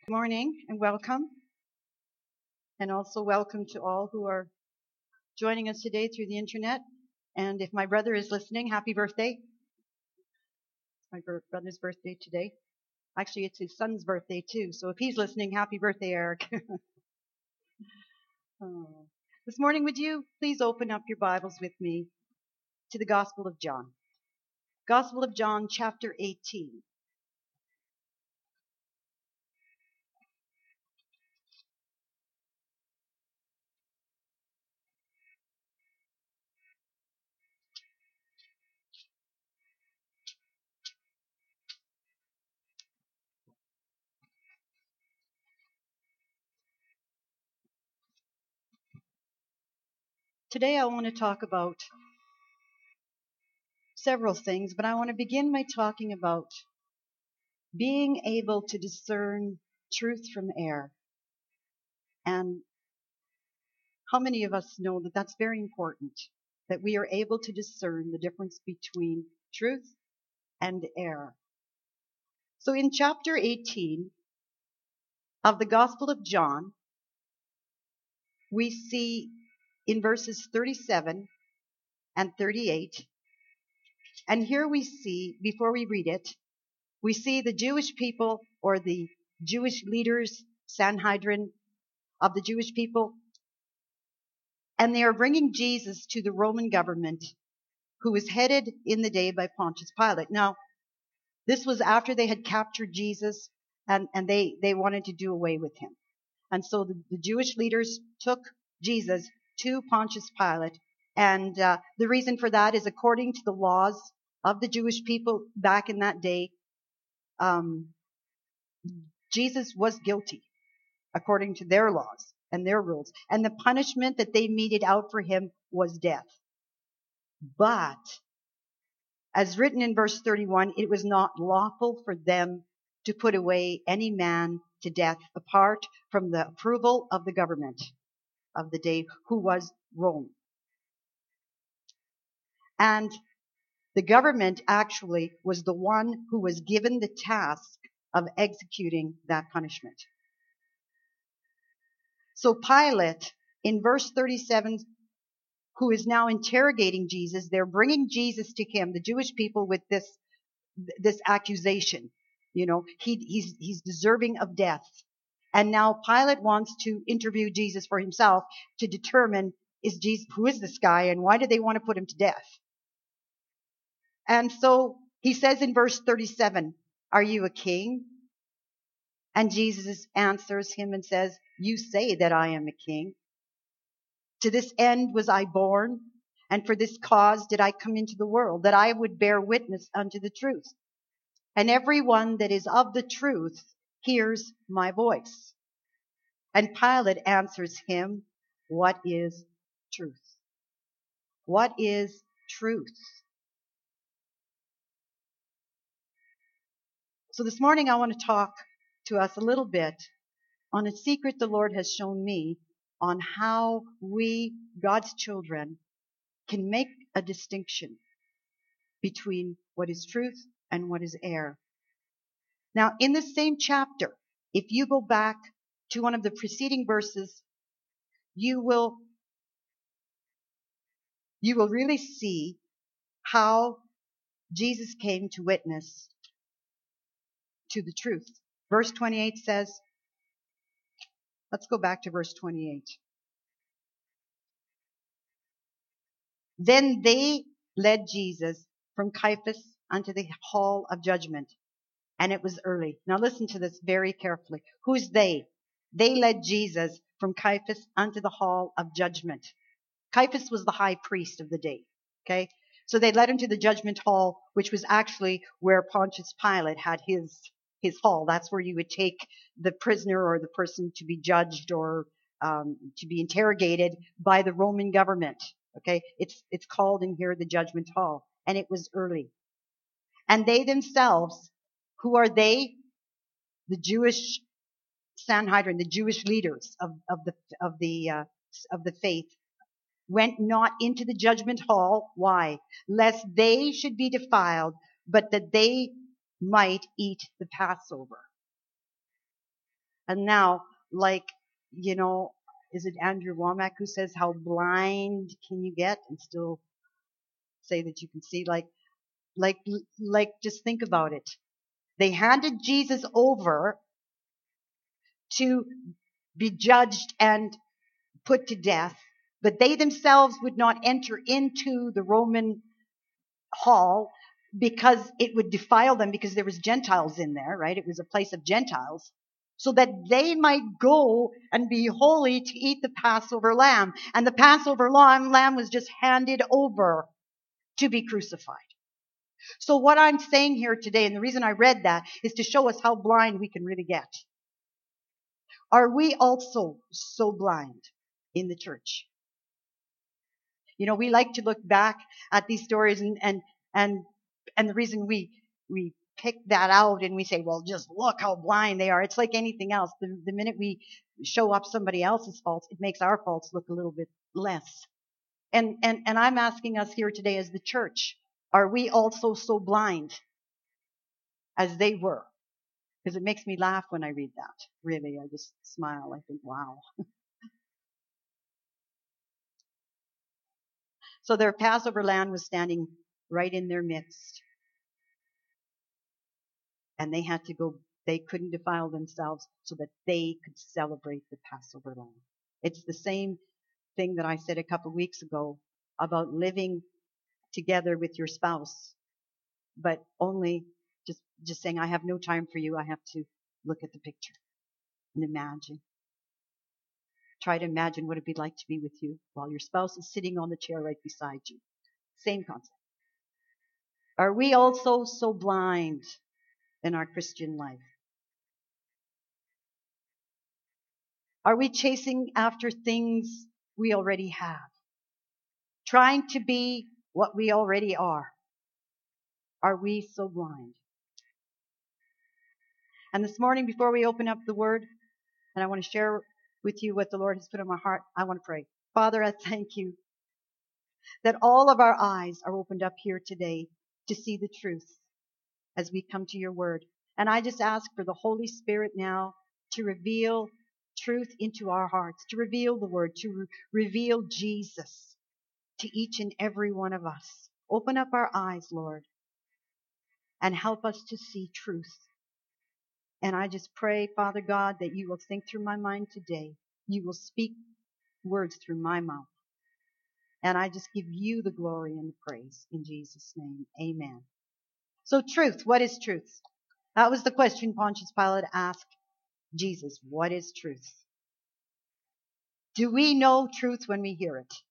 Good morning and welcome. And also welcome to all who are joining us today through the internet. And if my brother is listening, happy birthday. It's my brother's birthday today. Actually, it's his son's birthday too. So if he's listening, happy birthday, Eric. Oh. This morning, would you please open up your Bibles with me to the Gospel of John? Gospel of John, chapter 18. Today, I want to talk about several things, but I want to begin by talking about being able to discern truth from error. And how many of us know that that's very important, that we are able to discern the difference between truth and error? So in chapter 18 of the Gospel of John, we see in verses 37 and 38, and here we see, before we read it, we see the Jewish people, or the Jewish leaders, Sanhedrin of the Jewish people, and they are bringing Jesus to the Roman government, who was headed in the day by Pontius Pilate. Now, this was after they had captured Jesus, and they wanted to do away with him. And so the Jewish leaders took Jesus to Pontius Pilate. And the reason for that is, according to the laws of the Jewish people back in that day, um, Jesus was guilty according to their laws and their rules. And the punishment that they meted out for him was death. But as written in verse 31, it was not lawful for them to put away any man to death apart from the approval of the government of the day, who was Rome. And the government actually was the one who was given the task of executing that punishment. So Pilate, in verse 37, who is now interrogating Jesus, they're bringing Jesus to him, the Jewish people, with this accusation. You know, he's deserving of death. And now Pilate wants to interview Jesus for himself to determine, who is this guy and why do they want to put him to death? And so he says in verse 37, "Are you a king?" And Jesus answers him and says, "You say that I am a king. To this end was I born, and for this cause did I come into the world, that I would bear witness unto the truth. And everyone that is of the truth hears my voice." And Pilate answers him, "What is truth?" What is truth? So this morning I want to talk to us a little bit on a secret the Lord has shown me on how we, God's children, can make a distinction between what is truth and what is error. Now, in the same chapter, if you go back to one of the preceding verses, you will really see how Jesus came to witness to the truth. Verse 28 says, let's go back to verse 28. Then they led Jesus from Caiaphas unto the hall of judgment, and it was early. Now listen to this very carefully. Who's they? They led Jesus from Caiaphas unto the hall of judgment. Caiaphas was the high priest of the day. Okay? So they led him to the judgment hall, which was actually where Pontius Pilate had his hall. That's where you would take the prisoner or the person to be judged or to be interrogated by the Roman government. Okay? It's called in here the judgment hall. And it was early. And they themselves, who are they? The Jewish Sanhedrin, the Jewish leaders of the faith, went not into the judgment hall. Why? Lest they should be defiled, but that they might eat the Passover. And now, like, is it Andrew Womack who says, how blind can you get and still say that you can see? Like, just think about it. They handed Jesus over to be judged and put to death, but they themselves would not enter into the Roman hall because it would defile them, because there was Gentiles in there, right? It was a place of Gentiles, so that they might go and be holy to eat the Passover lamb. And the Passover lamb was just handed over to be crucified. So what I'm saying here today, and the reason I read that, is to show us how blind we can really get. Are we also so blind in the church? We like to look back at these stories and the reason we pick that out and we say, well, just look how blind they are. It's like anything else. The minute we show up somebody else's faults, it makes our faults look a little bit less. And I'm asking us here today as the church, are we also so blind as they were? Because it makes me laugh when I read that. Really, I just smile. I think, wow. So their Passover lamb was standing right in their midst. And they had to go, they couldn't defile themselves so that they could celebrate the Passover lamb. It's the same thing that I said a couple of weeks ago about living together with your spouse, but only just saying, I have no time for you. I have to look at the picture and imagine. Try to imagine what it'd be like to be with you while your spouse is sitting on the chair right beside you. Same concept. Are we also so blind in our Christian life? Are we chasing after things we already have? Trying to be what we already are? Are we so blind? And this morning, before we open up the Word, and I want to share with you what the Lord has put in my heart, I want to pray. Father, I thank you that all of our eyes are opened up here today to see the truth as we come to your Word. And I just ask for the Holy Spirit now to reveal truth into our hearts, to reveal the Word, to reveal Jesus to each and every one of us. Open up our eyes, Lord, and help us to see truth. And I just pray, Father God, that you will think through my mind today. You will speak words through my mouth. And I just give you the glory and the praise in Jesus' name. Amen. So truth, what is truth? That was the question Pontius Pilate asked Jesus. What is truth? Do we know truth when we hear it?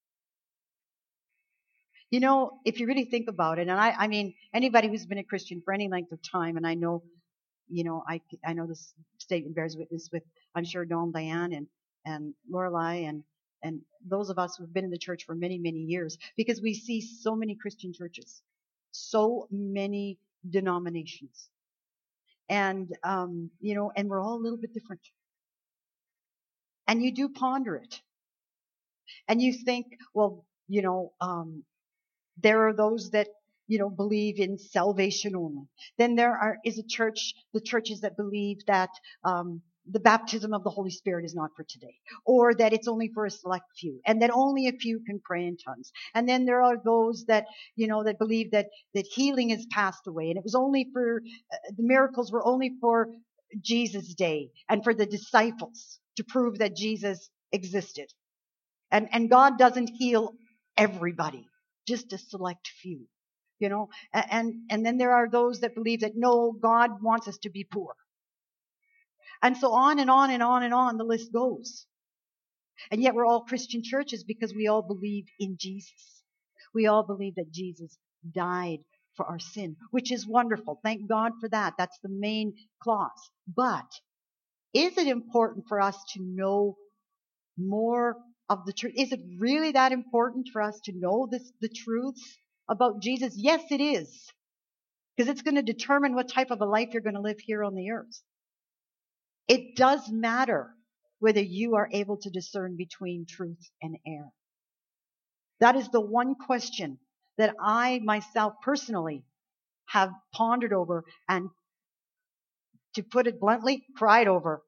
If you really think about it, and I mean, anybody who's been a Christian for any length of time, and I know, I know this statement bears witness with, I'm sure, Dawn, Diane, and Lorelei, and those of us who've been in the church for many, many years, because we see so many Christian churches, so many denominations, and and we're all a little bit different. And you do ponder it, and you think, well, there are those that, believe in salvation only. Then is the churches that believe that the baptism of the Holy Spirit is not for today, or that it's only for a select few, and that only a few can pray in tongues. And then there are those that, that believe that healing has passed away, and it was only for, the miracles were only for Jesus' day and for the disciples to prove that Jesus existed. And God doesn't heal everybody, just a select few, and then there are those that believe that no, God wants us to be poor. And so on and on and on and on the list goes. And yet we're all Christian churches because we all believe in Jesus. We all believe that Jesus died for our sin, which is wonderful. Thank God for that. That's the main clause. But is it important for us to know more of the truth? Is it really that important for us to know the truths about Jesus? Yes, it is. Because it's going to determine what type of a life you're going to live here on the earth. It does matter whether you are able to discern between truth and error. That is the one question that I myself personally have pondered over and, to put it bluntly, cried over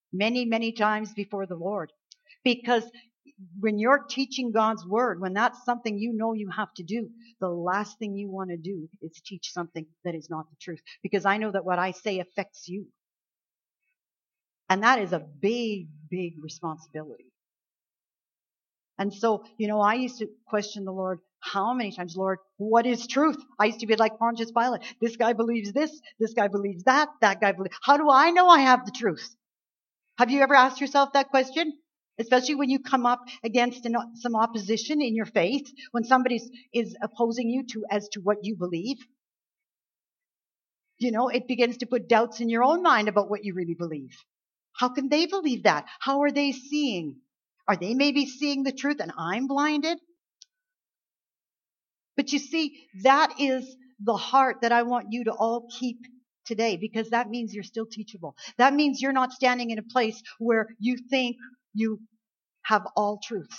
many, many times before the Lord. Because when you're teaching God's word, when that's something you know you have to do, the last thing you want to do is teach something that is not the truth. Because I know that what I say affects you. And that is a big, big responsibility. And so, I used to question the Lord, how many times, Lord, what is truth? I used to be like Pontius Pilate. This guy believes this guy believes that guy believes. How do I know I have the truth? Have you ever asked yourself that question? Especially when you come up against some opposition in your faith, when somebody is opposing you as to what you believe. It begins to put doubts in your own mind about what you really believe. How can they believe that? How are they seeing? Are they maybe seeing the truth and I'm blinded? But you see, that is the heart that I want you to all keep today, because that means you're still teachable. That means you're not standing in a place where you think you have all truth.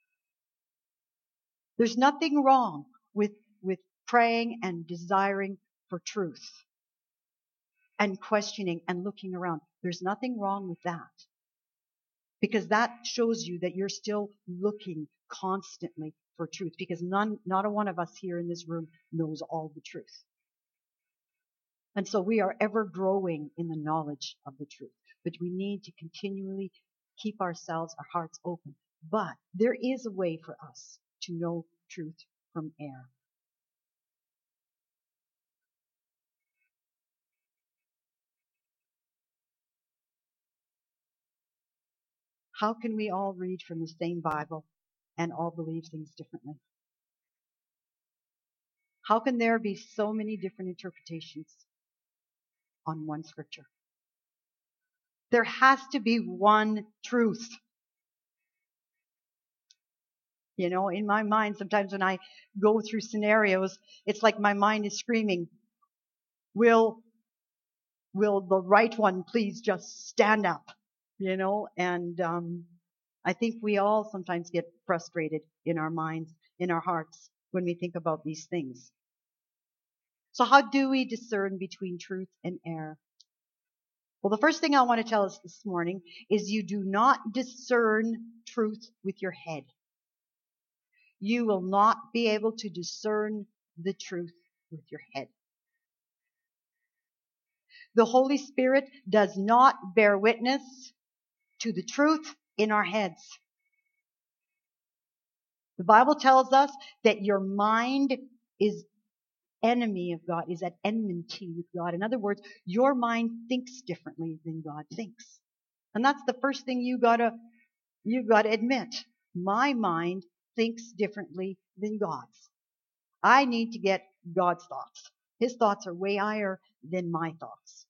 There's nothing wrong with praying and desiring for truth and questioning and looking around. There's nothing wrong with that, because that shows you that you're still looking constantly for truth, because not a one of us here in this room knows all the truth. And so we are ever growing in the knowledge of the truth, but we need to continually keep our hearts open. But there is a way for us to know truth from error. How can we all read from the same Bible and all believe things differently? How can there be so many different interpretations on one scripture? There has to be one truth. In my mind, sometimes when I go through scenarios, it's like my mind is screaming, will the right one please just stand up? And I think we all sometimes get frustrated in our minds, in our hearts, when we think about these things. So how do we discern between truth and error? Well, the first thing I want to tell us this morning is you do not discern truth with your head. You will not be able to discern the truth with your head. The Holy Spirit does not bear witness to the truth in our heads. The Bible tells us that your mind is enemy of God, is at enmity with God. In other words, your mind thinks differently than God thinks. And that's the first thing you gotta admit. My mind thinks differently than God's. I need to get God's thoughts. His thoughts are way higher than my thoughts.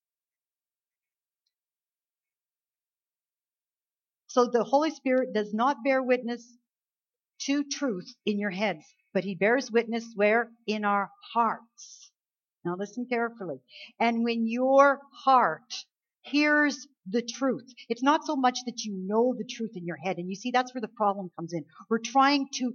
So the Holy Spirit does not bear witness to truth in your heads, but he bears witness where? In our hearts. Now listen carefully. And when your heart hears the truth, it's not so much that you know the truth in your head. And you see, that's where the problem comes in. We're trying to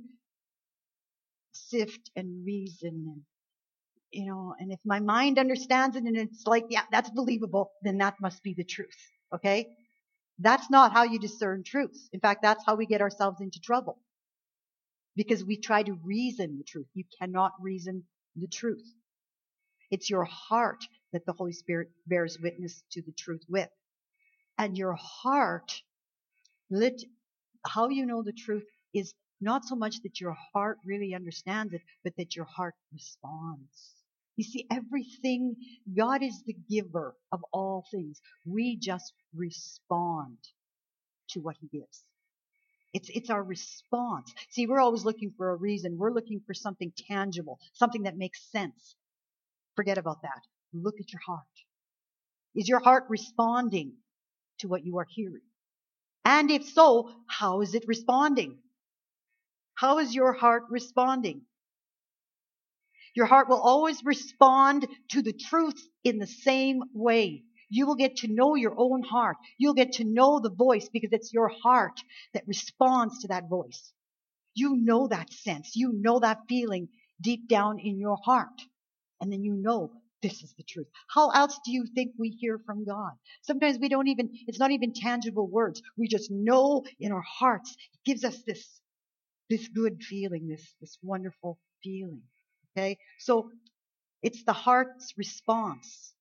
sift and reason and if my mind understands it and it's like, yeah, that's believable, then that must be the truth. Okay? That's not how you discern truth. In fact, that's how we get ourselves into trouble. Because we try to reason the truth. You cannot reason the truth. It's your heart that the Holy Spirit bears witness to the truth with. And your heart, how you know the truth is not so much that your heart really understands it, but that your heart responds. You see, everything, God is the giver of all things. We just respond to what he gives. It's our response. See, we're always looking for a reason. We're looking for something tangible, something that makes sense. Forget about that. Look at your heart. Is your heart responding to what you are hearing? And if so, how is it responding? How is your heart responding? Your heart will always respond to the truth in the same way. You will get to know your own heart. You'll get to know the voice because it's your heart that responds to that voice. You know that sense. You know that feeling deep down in your heart. And then you know This is the truth. How else do you think we hear from God? Sometimes it's not even tangible words. We just know in our hearts. It gives us this good feeling, this wonderful feeling. Okay? So it's the heart's response.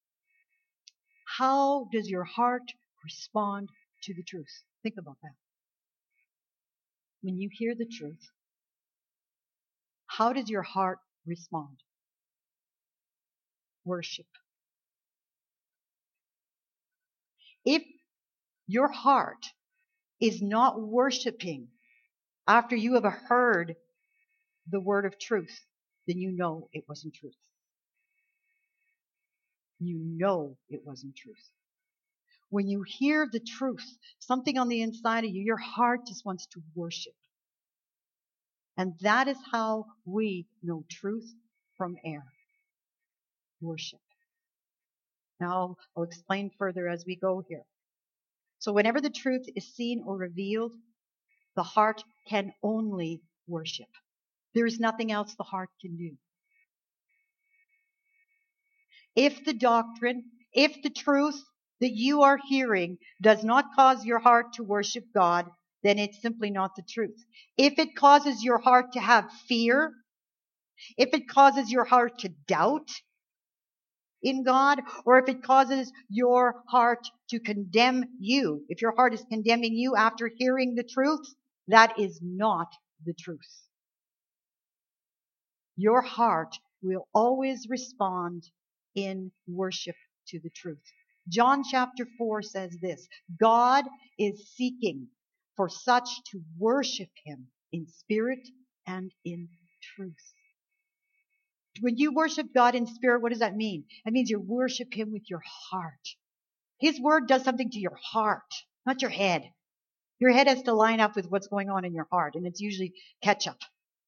How does your heart respond to the truth? Think about that. When you hear the truth, how does your heart respond? Worship. If your heart is not worshiping after you have heard the word of truth, then you know it wasn't truth. You know it wasn't truth. When you hear the truth, something on the inside of you, your heart just wants to worship. And that is how we know truth from error. Worship. Now I'll explain further as we go here. So whenever the truth is seen or revealed, the heart can only worship. There is nothing else the heart can do. If the doctrine, if the truth that you are hearing does not cause your heart to worship God, then it's simply not the truth. If it causes your heart to have fear, if it causes your heart to doubt in God, or if it causes your heart to condemn you, if your heart is condemning you after hearing the truth, that is not the truth. Your heart will always respond in worship to the truth. John chapter 4 says this: God is seeking for such to worship him in spirit and in truth. When you worship God in spirit, what does that mean? That means you worship him with your heart. His word does something to your heart, not your head. Your head has to line up with what's going on in your heart, and it's usually catch up.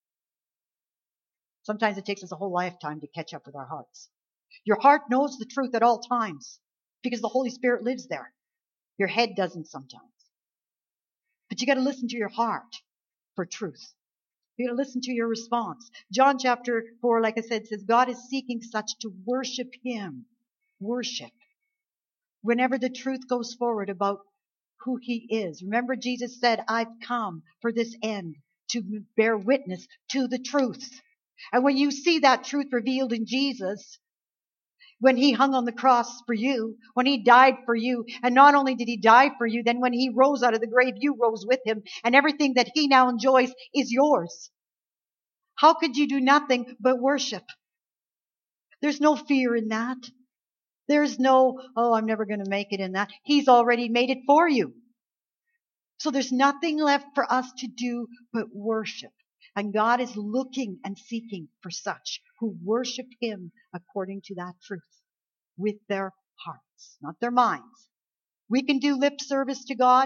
Sometimes it takes us a whole lifetime to catch up with our hearts. Your heart knows the truth at all times because the Holy Spirit lives there. Your head doesn't sometimes. But you got to listen to your heart for truth. You got to listen to your response. John chapter 4, like I said, says God is seeking such to worship him. Worship. Whenever the truth goes forward about who he is. Remember, Jesus said, I've come for this end, to bear witness to the truth. And when you see that truth revealed in Jesus, when he hung on the cross for you, when he died for you, and not only did he die for you, then when he rose out of the grave, you rose with him, and everything that he now enjoys is yours. How could you do nothing but worship? There's no fear in that. There's no, oh, I'm never going to make it in that. He's already made it for you. So there's nothing left for us to do but worship. And God is looking and seeking for such who worship him according to that truth with their hearts, not their minds. We can do lip service to God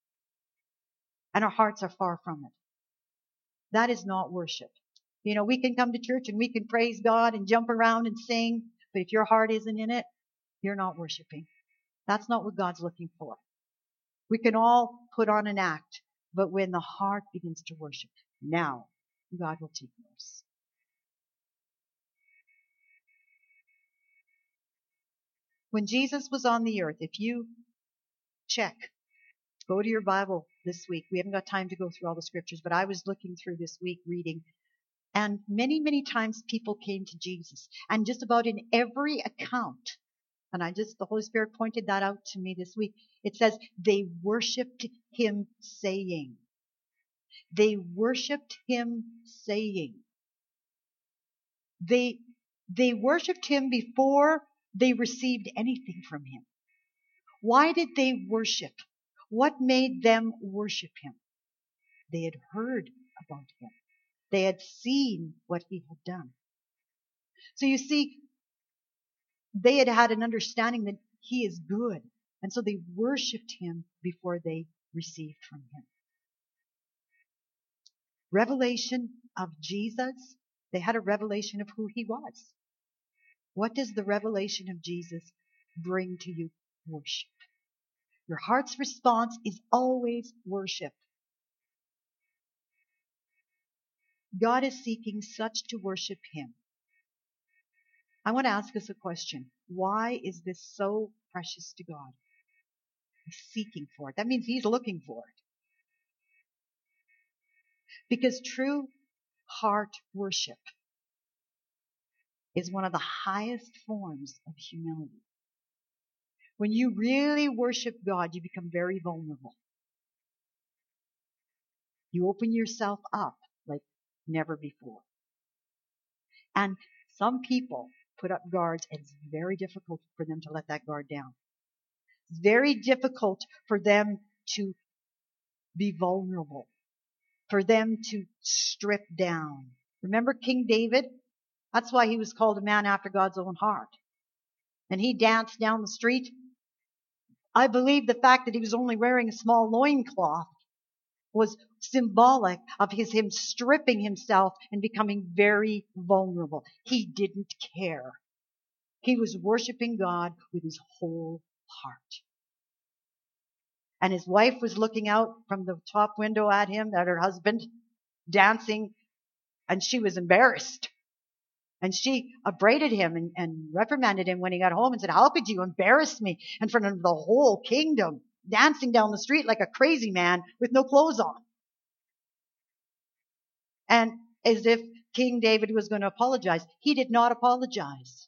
and our hearts are far from it. That is not worship. You know, we can come to church and we can praise God and jump around and sing, but if your heart isn't in it, you're not worshiping. That's not what God's looking for. We can all put on an act, but when the heart begins to worship, now God will take notice. When Jesus was on the earth, if you check, go to your Bible this week. We haven't got time to go through all the scriptures, but I was looking through this week reading, and many, many times people came to Jesus, and just about in every account, and the Holy Spirit pointed that out to me this week. It says they worshiped him saying. They worshiped him saying. They worshiped him before they received anything from him. Why did they worship? What made them worship him? They had heard about him. They had seen what he had done. So you see, they had had an understanding that he is good. And so they worshiped him before they received from him. Revelation of Jesus, they had a revelation of who he was. What does the revelation of Jesus bring to you? Worship. Your heart's response is always worship. God is seeking such to worship him. I want to ask us a question. Why is this so precious to God? He's seeking for it. That means he's looking for it. Because true heart worship is one of the highest forms of humility. When you really worship God, you become very vulnerable. You open yourself up like never before. And some people put up guards, and it's very difficult for them to let that guard down. It's very difficult for them to be vulnerable, for them to strip down. Remember King David? That's why he was called a man after God's own heart. And he danced down the street. I believe the fact that he was only wearing a small loincloth was symbolic of him stripping himself and becoming very vulnerable. He didn't care. He was worshiping God with his whole heart. And his wife was looking out from the top window at him, at her husband, dancing, and she was embarrassed. And she upbraided him and reprimanded him when he got home and said, "How could you embarrass me in front of the whole kingdom, dancing down the street like a crazy man with no clothes on?" And as if King David was going to apologize, he did not apologize.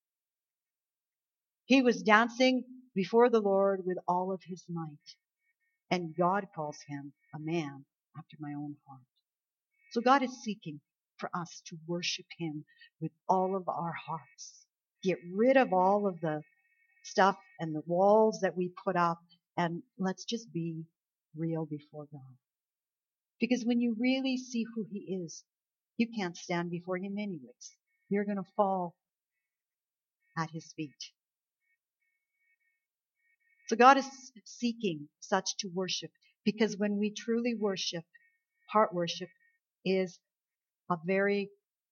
He was dancing before the Lord with all of his might. And God calls him a man after my own heart. So God is seeking for us to worship him with all of our hearts. Get rid of all of the stuff and the walls that we put up, and let's just be real before God. Because when you really see who he is, you can't stand before him anyways. You're going to fall at his feet. So God is seeking such to worship, because when we truly worship, heart worship is a very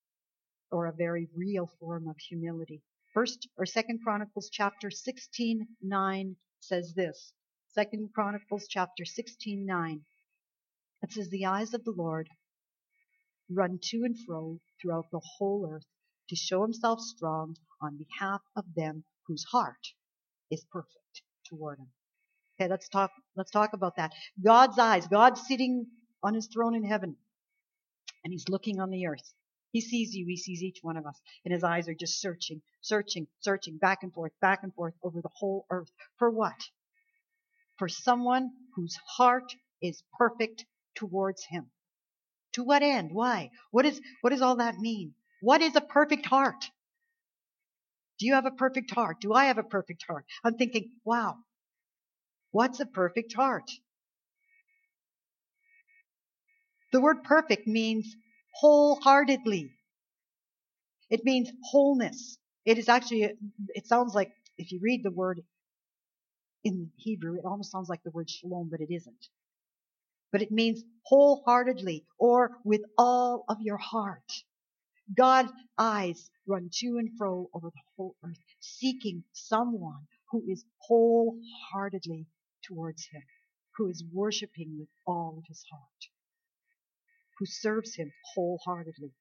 real form of humility. Second Chronicles chapter 16:9 says this. Second Chronicles chapter 16:9. It says, "The eyes of the Lord run to and fro throughout the whole earth to show himself strong on behalf of them whose heart is perfect toward him." Okay, let's talk about that. God's eyes, God's sitting on his throne in heaven, and he's looking on the earth. He sees you, he sees each one of us, and his eyes are just searching, back and forth over the whole earth. For what? For someone whose heart is perfect towards him. To what end? Why? What does all that mean? What is a perfect heart? Do you have a perfect heart? Do I have a perfect heart? I'm thinking, wow, what's a perfect heart? The word perfect means wholeheartedly. It means wholeness. It sounds like, if you read the word in Hebrew, it almost sounds like the word shalom, but it isn't. But it means wholeheartedly, or with all of your heart. God's eyes run to and fro over the whole earth, seeking someone who is wholeheartedly towards him, who is worshiping with all of his heart, who serves him wholeheartedly.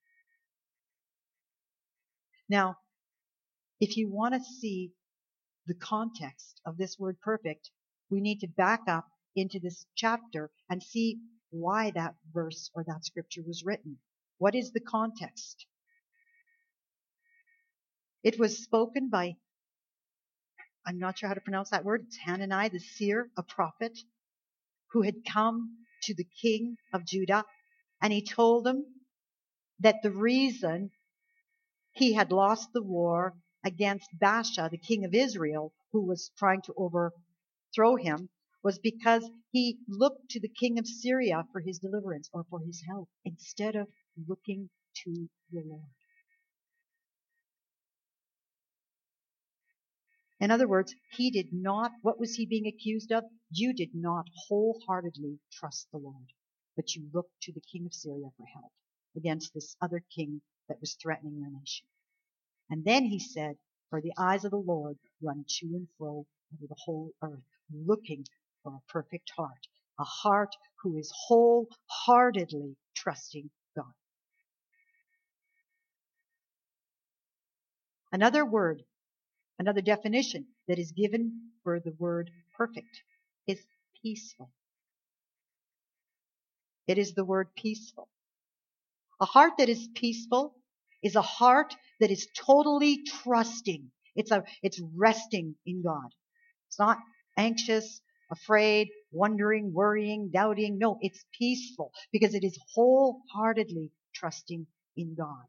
Now, if you want to see the context of this word perfect, we need to back up into this chapter and see why that verse or that scripture was written. What is the context? It was spoken by, I'm not sure how to pronounce that word, it's Hanani, the seer, a prophet, who had come to the king of Judah, and he told him that the reason he had lost the war against Baasha, the king of Israel, who was trying to overthrow him, was because he looked to the king of Syria for his deliverance or for his help instead of looking to the Lord. In other words, what was he being accused of? You did not wholeheartedly trust the Lord, but you looked to the king of Syria for help against this other king that was threatening your nation. And then he said, for the eyes of the Lord run to and fro over the whole earth, looking for a perfect heart, a heart who is wholeheartedly trusting God. Another word, another definition that is given for the word perfect is peaceful. It is the word peaceful. A heart that is peaceful is a heart that is totally trusting. It's resting in God. It's not anxious, afraid, wondering, worrying, doubting. No, it's peaceful because it is wholeheartedly trusting in God.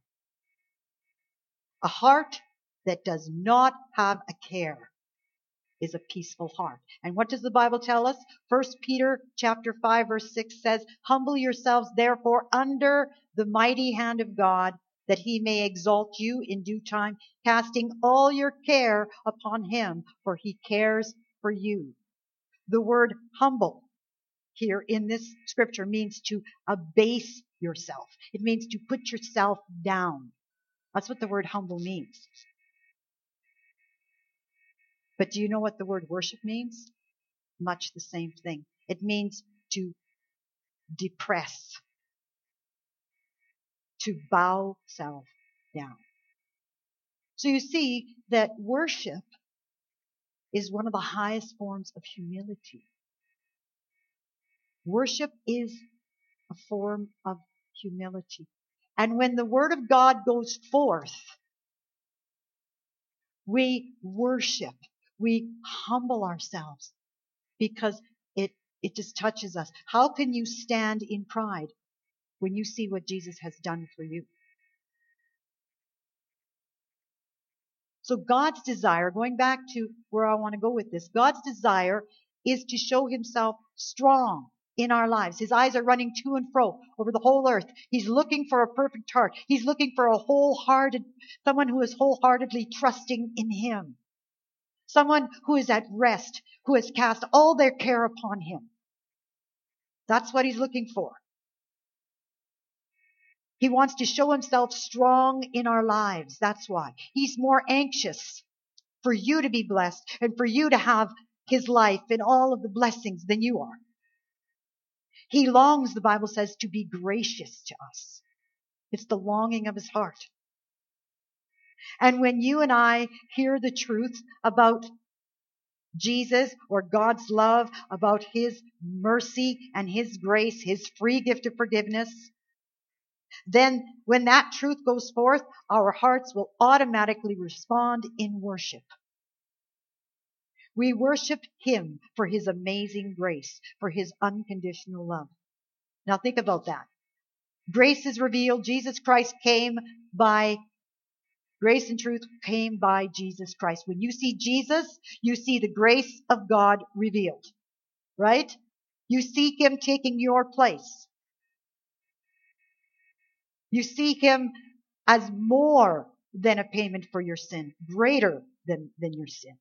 A heart that does not have a care is a peaceful heart. And what does the Bible tell us? 1 Peter chapter 5 verse 6 says, "Humble yourselves therefore under the mighty hand of God, that he may exalt you in due time, casting all your care upon him, for he cares for you." The word humble here in this scripture means to abase yourself. It means to put yourself down. That's what the word humble means. But do you know what the word worship means? Much the same thing. It means to depress, to bow self down. So you see that worship is one of the highest forms of humility. Worship is a form of humility. And when the word of God goes forth, we worship, we humble ourselves because it just touches us. How can you stand in pride when you see what Jesus has done for you? So God's desire, going back to where I want to go with this, God's desire is to show himself strong in our lives. His eyes are running to and fro over the whole earth. He's looking for a perfect heart. He's looking for someone who is wholeheartedly trusting in him. Someone who is at rest, who has cast all their care upon him. That's what he's looking for. He wants to show himself strong in our lives. That's why. He's more anxious for you to be blessed and for you to have his life and all of the blessings than you are. He longs, the Bible says, to be gracious to us. It's the longing of his heart. And when you and I hear the truth about Jesus or God's love, about his mercy and his grace, his free gift of forgiveness, then when that truth goes forth, our hearts will automatically respond in worship. We worship him for his amazing grace, for his unconditional love. Now think about that. Grace is revealed. Jesus Christ came by grace and truth came by Jesus Christ. When you see Jesus, you see the grace of God revealed, right? You see him taking your place. You see him as more than a payment for your sin, greater than your sin.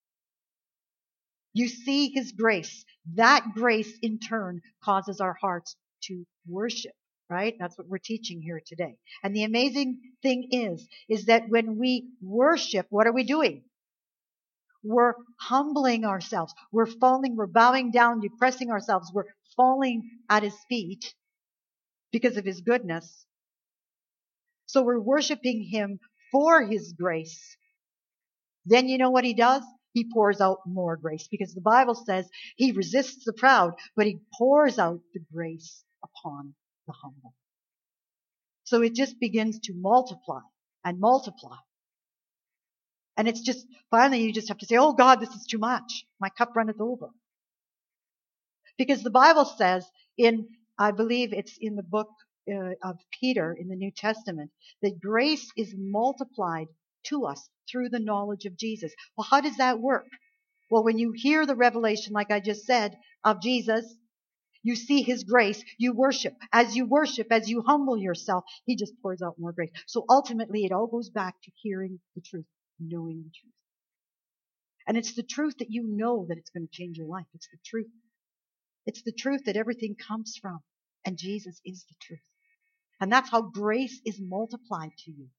You see his grace. That grace in turn causes our hearts to worship, right? That's what we're teaching here today. And the amazing thing is that when we worship, what are we doing? We're humbling ourselves. We're bowing down, depressing ourselves. We're falling at his feet because of his goodness. So we're worshiping him for his grace. Then you know what he does? He pours out more grace, because the Bible says he resists the proud, but he pours out the grace upon the humble. So it just begins to multiply and multiply. And it's just, finally you just have to say, oh God, this is too much. My cup runneth over. Because the Bible says I believe it's in the book of Peter in the New Testament, that grace is multiplied to us through the knowledge of Jesus. Well, how does that work? Well, when you hear the revelation, like I just said, of Jesus, you see his grace, you worship. As you humble yourself, he just pours out more grace. So ultimately, it all goes back to hearing the truth, knowing the truth. And it's the truth that you know that it's going to change your life. It's the truth. It's the truth that everything comes from. And Jesus is the truth. And that's how grace is multiplied to you.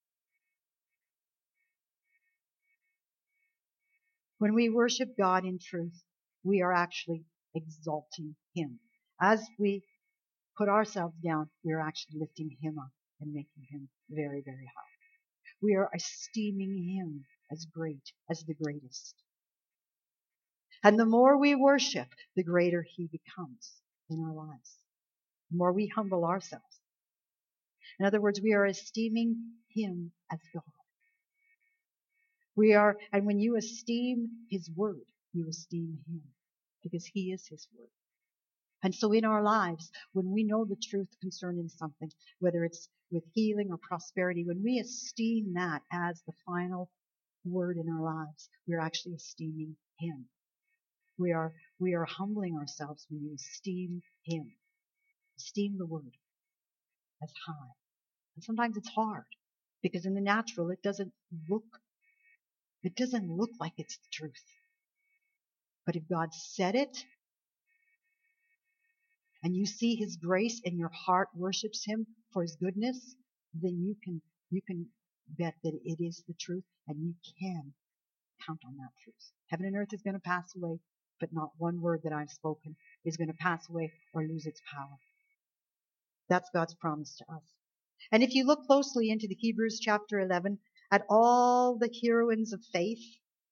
When we worship God in truth, we are actually exalting him. As we put ourselves down, we are actually lifting him up and making him very, very high. We are esteeming him as great, as the greatest. And the more we worship, the greater he becomes in our lives. The more we humble ourselves. In other words, we are esteeming him as God. And when you esteem his word, you esteem him because he is his word. And so in our lives, when we know the truth concerning something, whether it's with healing or prosperity, when we esteem that as the final word in our lives, we're actually esteeming him. We are humbling ourselves when we esteem him. Esteem the word as high. And sometimes it's hard because in the natural it doesn't look like it's the truth. But if God said it, and you see his grace and your heart worships him for his goodness, then you can bet that it is the truth, and you can count on that truth. Heaven and earth is going to pass away, but not one word that I've spoken is going to pass away or lose its power. That's God's promise to us. And if you look closely into the Hebrews chapter 11 at all the heroines of faith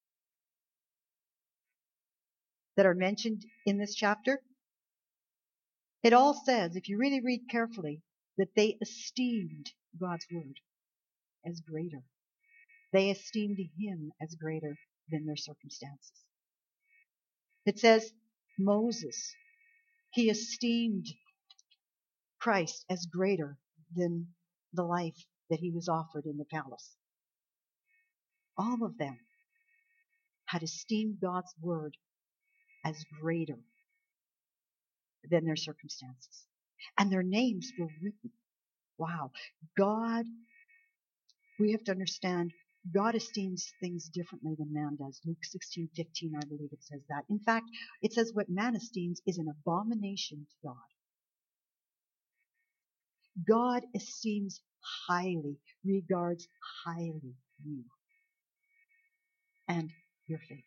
that are mentioned in this chapter, it all says, if you really read carefully, that they esteemed God's word as greater. They esteemed him as greater than their circumstances. It says Moses, he esteemed Christ as greater than the life that he was offered in the palace. All of them had esteemed God's word as greater than their circumstances. And their names were written. Wow. God, we have to understand, God esteems things differently than man does. Luke 16:15, I believe it says that. In fact, it says what man esteems is an abomination to God. God esteems highly, regards highly you and your faith.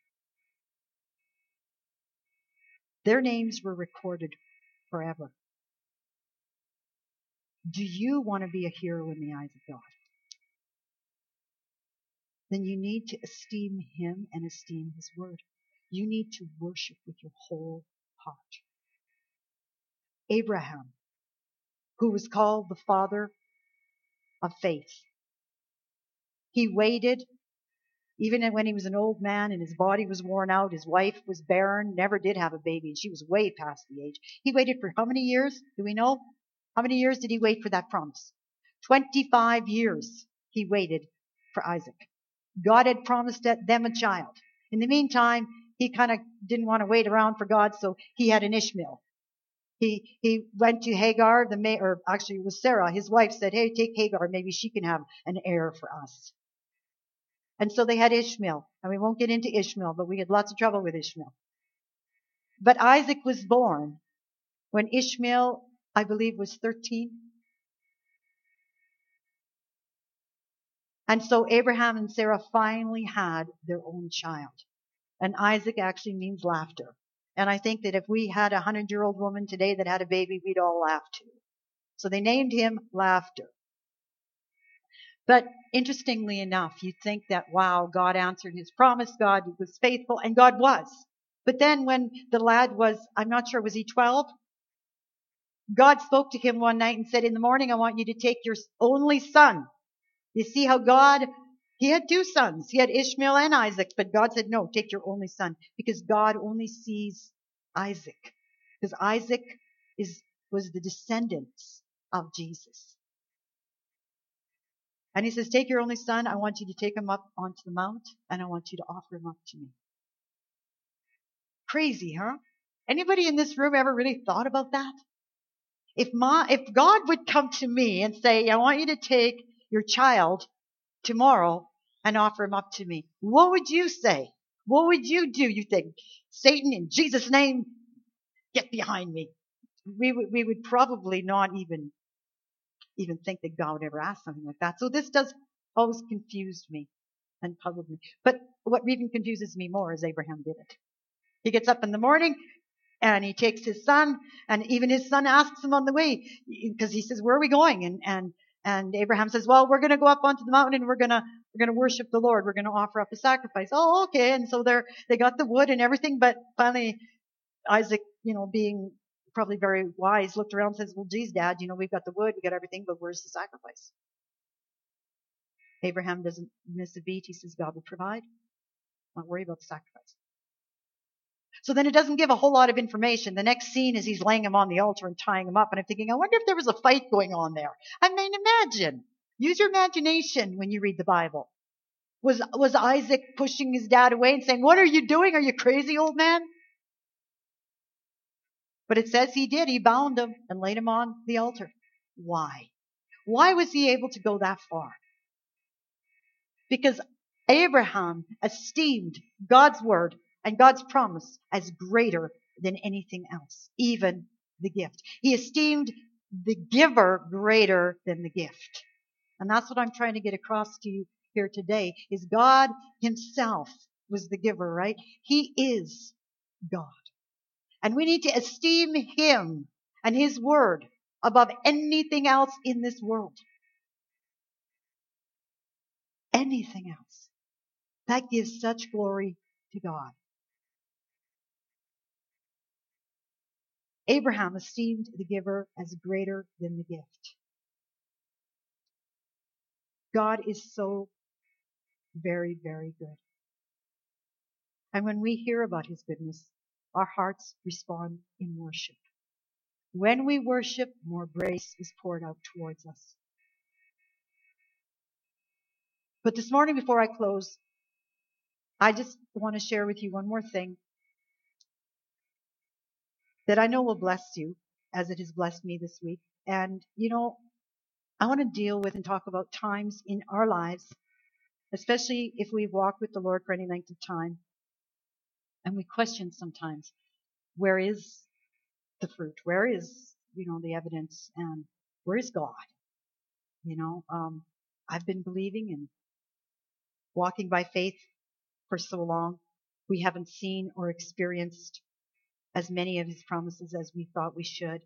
Their names were recorded forever. Do you want to be a hero in the eyes of God? Then you need to esteem him and esteem his word. You need to worship with your whole heart. Abraham, who was called the father of faith, he waited even when he was an old man and his body was worn out. His wife was barren, never did have a baby, and she was way past the age. He waited for how many years? Do we know? How many years did he wait for that promise? 25 years he waited for Isaac. God had promised them a child. In the meantime, he kind of didn't want to wait around for God, so he had an Ishmael. He went to Hagar, or actually it was Sarah, his wife, said, hey, take Hagar, maybe she can have an heir for us. And so they had Ishmael. And we won't get into Ishmael, but we had lots of trouble with Ishmael. But Isaac was born when Ishmael, I believe, was 13. And so Abraham and Sarah finally had their own child. And Isaac actually means laughter. And I think that if we had a 100-year-old woman today that had a baby, we'd all laugh too. So they named him Laughter. But interestingly enough, you'd think that, wow, God answered his promise, God was faithful, and God was. But then when the lad was, I'm not sure, was he 12? God spoke to him one night and said, in the morning, I want you to take your only son. You see how God, he had two sons. He had Ishmael and Isaac, but God said, no, take your only son, because God only sees Isaac. Because Isaac was the descendants of Jesus. And he says, take your only son. I want you to take him up onto the mount, and I want you to offer him up to me. Crazy, huh? Anybody in this room ever really thought about that? If God would come to me and say, I want you to take your child tomorrow and offer him up to me, what would you say? What would you do? You think, Satan, in Jesus' name, get behind me. We would probably not even think that God would ever ask something like that. So this does always confuse me and puzzle me. But what even confuses me more is Abraham did it. He gets up in the morning and he takes his son, and even his son asks him on the way, because he says, where are we going? And And Abraham says, well, we're going to go up onto the mountain and we're going to worship the Lord. We're going to offer up a sacrifice. Oh, okay. And so they got the wood and everything. But finally, Isaac, being probably very wise, looked around and says, well, geez, Dad, we've got the wood, we got everything, but where's the sacrifice? Abraham doesn't miss a beat. He says, God will provide. Don't worry about the sacrifice. So then it doesn't give a whole lot of information. The next scene is he's laying him on the altar and tying him up. And I'm thinking, I wonder if there was a fight going on there. I mean, imagine. Use your imagination when you read the Bible. Was Isaac pushing his dad away and saying, what are you doing? Are you crazy, old man? But it says he did. He bound him and laid him on the altar. Why? Why was he able to go that far? Because Abraham esteemed God's word and God's promise as greater than anything else, even the gift. He esteemed the giver greater than the gift. And that's what I'm trying to get across to you here today, is God himself was the giver, right? He is God. And we need to esteem him and his word above anything else in this world. Anything else. That gives such glory to God. Abraham esteemed the giver as greater than the gift. God is so very, very good. And when we hear about his goodness, our hearts respond in worship. When we worship, more grace is poured out towards us. But this morning, before I close, I just want to share with you one more thing that I know will bless you as it has blessed me this week. And, I want to deal with and talk about times in our lives, especially if we've walked with the Lord for any length of time, and we question sometimes, where is the fruit? Where is, the evidence? And where is God? I've been believing and walking by faith for so long. We haven't seen or experienced as many of his promises as we thought we should.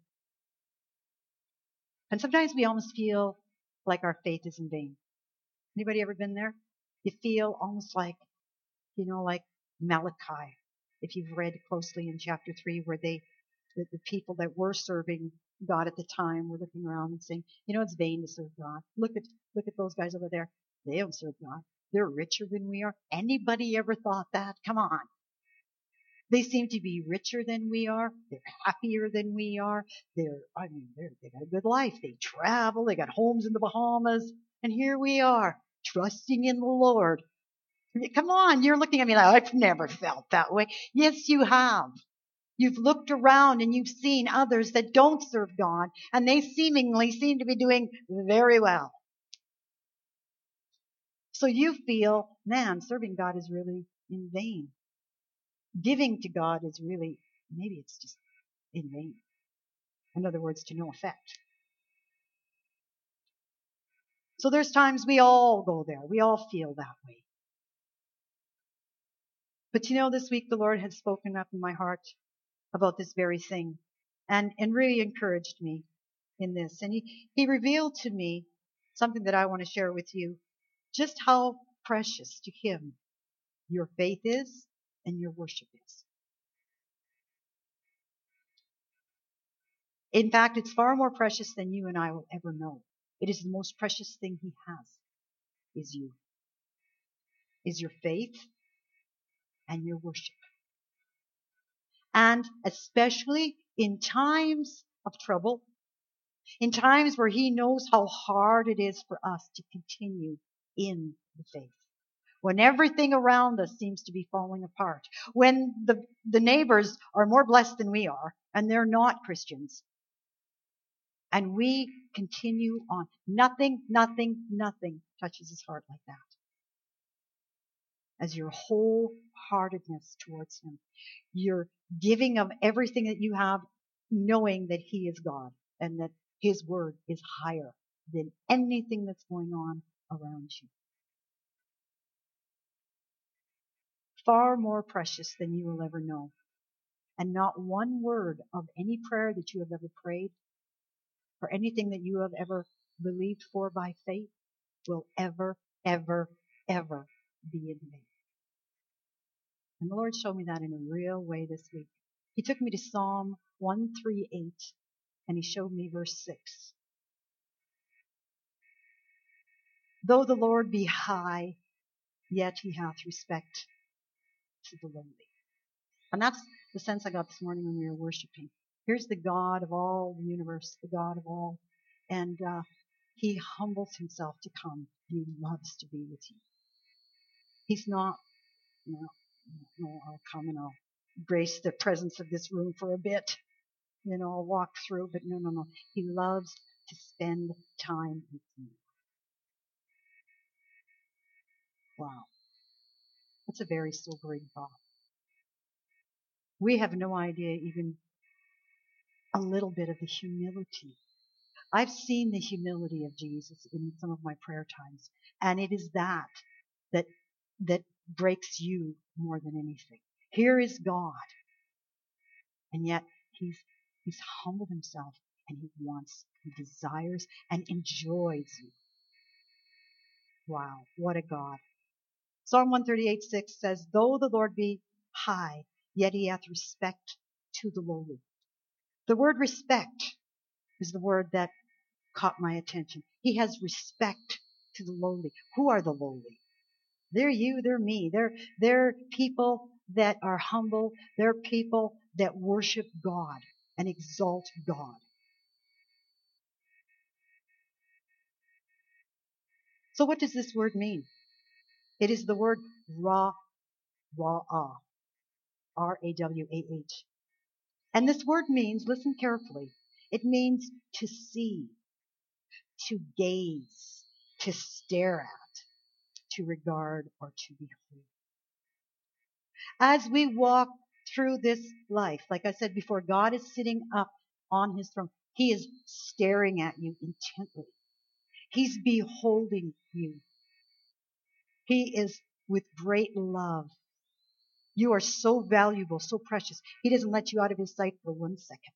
And sometimes we almost feel like our faith is in vain. Anybody ever been there? You feel almost like, like Malachi, if you've read closely in chapter 3, where the people that were serving God at the time were looking around and saying, it's vain to serve God. Look at those guys over there. They don't serve God. They're richer than we are. Anybody ever thought that? Come on. They seem to be richer than we are. They're happier than we are. They got a good life. They travel. They got homes in the Bahamas. And here we are, trusting in the Lord. Come on, you're looking at me like, I've never felt that way. Yes, you have. You've looked around and you've seen others that don't serve God, and they seemingly seem to be doing very well. So you feel, man, serving God is really in vain. Giving to God is really, maybe it's just in vain. In other words, to no effect. So there's times we all go there. We all feel that way. But this week the Lord has spoken up in my heart about this very thing and really encouraged me in this. And he revealed to me something that I want to share with you, just how precious to him your faith is and your worship is. In fact, it's far more precious than you and I will ever know. It is the most precious thing he has, is you, is your faith and your worship. And especially in times of trouble, in times where he knows how hard it is for us to continue in the faith. When everything around us seems to be falling apart. When the neighbors are more blessed than we are, and they're not Christians. And we continue on. Nothing touches his heart like that. As your wholeheartedness towards him. Your giving of everything that you have, knowing that he is God and that his word is higher than anything that's going on around you. Far more precious than you will ever know. And not one word of any prayer that you have ever prayed, or anything that you have ever believed for by faith will ever, ever, ever be in vain. And the Lord showed me that in a real way this week. He took me to Psalm 138, and he showed me verse 6. Though the Lord be high, yet he hath respect to the lowly. And that's the sense I got this morning when we were worshiping. Here's the God of all the universe, the God of all. And he humbles himself to come, and he loves to be with you. He's not, no, I'll come and I'll grace the presence of this room for a bit. I'll walk through, but no. He loves to spend time with you. Wow. That's a very sobering thought. We have no idea even a little bit of the humility. I've seen the humility of Jesus in some of my prayer times, and it is that breaks you more than anything. Here is God, and yet he's humbled himself, and he desires and enjoys you. Wow, what a God. Psalm 138:6 says, though the Lord be high, yet he hath respect to the lowly. The word respect is the word that caught my attention. He has respect to the lowly. Who are the lowly? They're you, they're me. They're people that are humble. They're people that worship God and exalt God. So what does this word mean? It is the word rawah, R-A-W-A-H. And this word means, listen carefully, it means to see, to gaze, to stare at, to regard, or to behold. As we walk through this life, like I said before, God is sitting up on his throne. He is staring at you intently. He's beholding you. He is with great love. You are so valuable, so precious. He doesn't let you out of his sight for 1 second.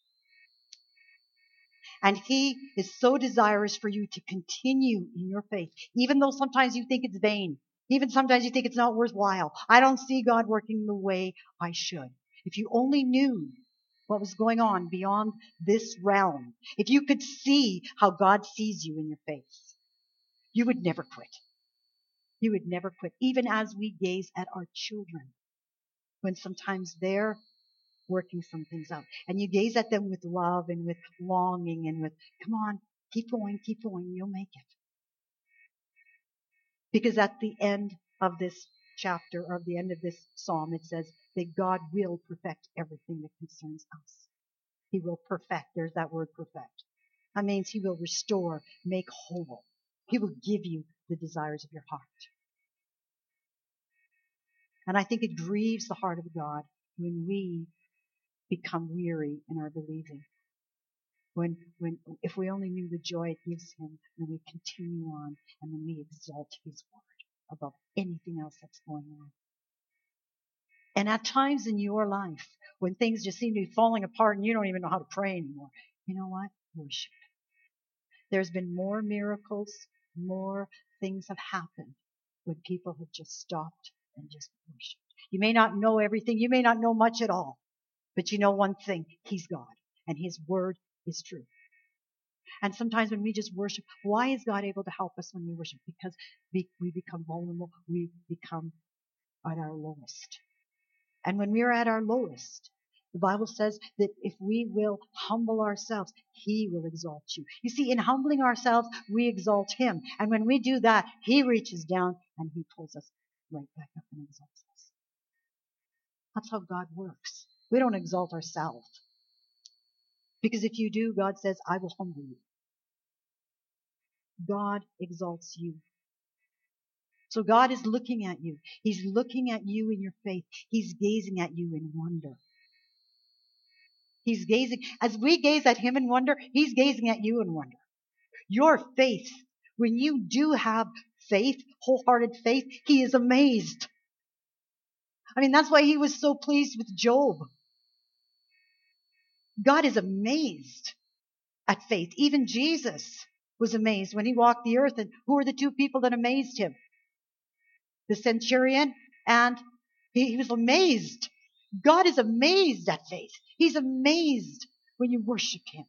And he is so desirous for you to continue in your faith, even though sometimes you think it's vain. Even sometimes you think it's not worthwhile. I don't see God working the way I should. If you only knew what was going on beyond this realm, if you could see how God sees you in your faith, you would never quit. You would never quit. Even as we gaze at our children, when sometimes they're working some things out. And you gaze at them with love and with longing and with, come on, keep going, you'll make it. Because at the end of this chapter, or at the end of this psalm, it says that God will perfect everything that concerns us. He will perfect. There's that word perfect. That means he will restore, make whole. He will give you the desires of your heart. And I think it grieves the heart of God when we become weary in our believing. If we only knew the joy it gives him when we continue on and when we exalt his word above anything else that's going on. And at times in your life, when things just seem to be falling apart and you don't even know how to pray anymore, you know what? Worship. There's been more miracles, more things have happened when people have just stopped and just worshiped. You may not know everything. You may not know much at all. But you know one thing. He's God. And his word is true. And sometimes when we just worship, why is God able to help us when we worship? Because we become vulnerable. We become at our lowest. And when we are at our lowest, the Bible says that if we will humble ourselves, he will exalt you. You see, in humbling ourselves, we exalt him. And when we do that, he reaches down and he pulls us right back up and exalts us. That's how God works. We don't exalt ourselves. Because if you do, God says, I will humble you. God exalts you. So God is looking at you. He's looking at you in your faith. He's gazing at you in wonder. He's gazing. As we gaze at him in wonder, he's gazing at you in wonder. Your faith, when you do have faith, wholehearted faith, he is amazed. I mean, that's why he was so pleased with Job. God is amazed at faith. Even Jesus was amazed when he walked the earth. And who were the two people that amazed him? The centurion, and he was amazed. God is amazed at faith. He's amazed when you worship him.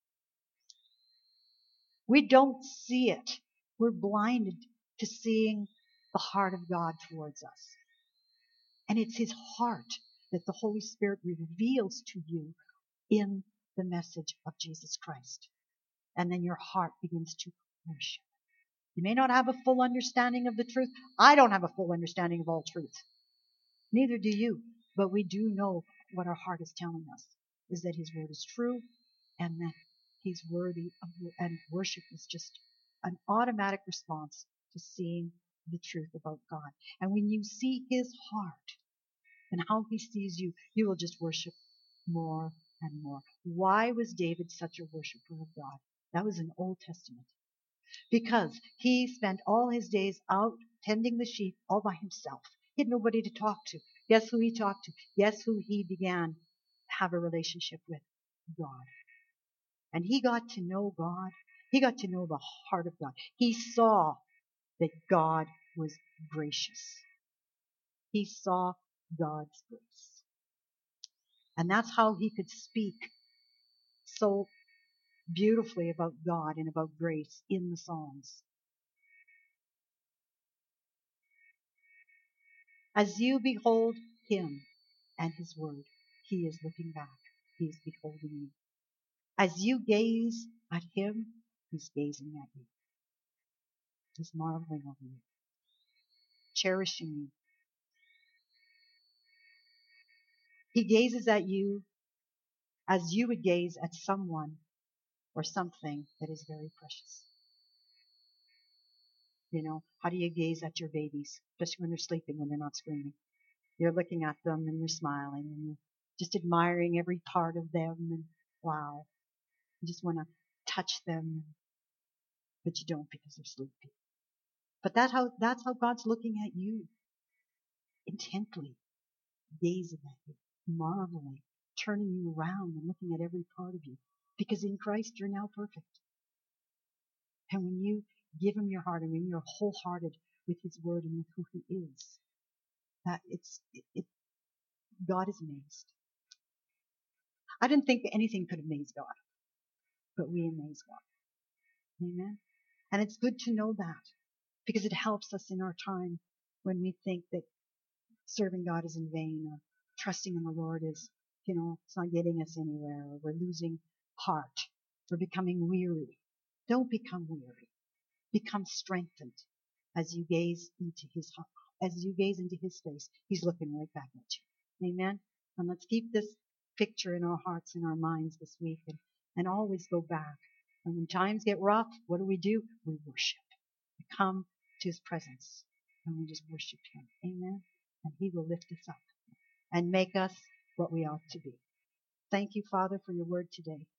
We don't see it. We're blinded to seeing the heart of God towards us. And it's his heart that the Holy Spirit reveals to you in the message of Jesus Christ. And then your heart begins to worship. You may not have a full understanding of the truth. I don't have a full understanding of all truth. Neither do you. But we do know what our heart is telling us, is that his word is true and that he's worthy of, and worship is just an automatic response to seeing the truth about God. And when you see his heart and how he sees you, you will just worship more and more. Why was David such a worshiper of God? That was in Old Testament. Because he spent all his days out tending the sheep all by himself. He had nobody to talk to. Guess who he talked to? Guess who he began to have a relationship with? God. And he got to know God. He got to know the heart of God. He saw that God was gracious. He saw God's grace. And that's how he could speak so beautifully about God and about grace in the Psalms. As you behold him and his word, he is looking back. He is beholding you. As you gaze at him, he's gazing at you. He's marveling over you, cherishing you. He gazes at you as you would gaze at someone or something that is very precious. You know, how do you gaze at your babies, especially when they're sleeping, when they're not screaming? You're looking at them and you're smiling and you're just admiring every part of them, and wow, you just want to touch them, but you don't because they're sleepy. But that's how God's looking at you, intently, gazing at you, marveling, turning you around and looking at every part of you. Because in Christ you're now perfect. And when you give him your heart and when you're wholehearted with his word and with who he is, that God is amazed. I didn't think that anything could amaze God, but we amaze God. Amen. And it's good to know that, because it helps us in our time when we think that serving God is in vain, or trusting in the Lord is, it's not getting us anywhere, or we're losing heart, we're becoming weary. Don't become weary. Become strengthened as you gaze into his heart. As you gaze into his face, he's looking right back at you. Amen. And let's keep this picture in our hearts and our minds this week, and always go back. And when times get rough, what do? We worship. We come to his presence and we just worship him. Amen. And he will lift us up and make us what we ought to be. Thank you, Father, for your word today.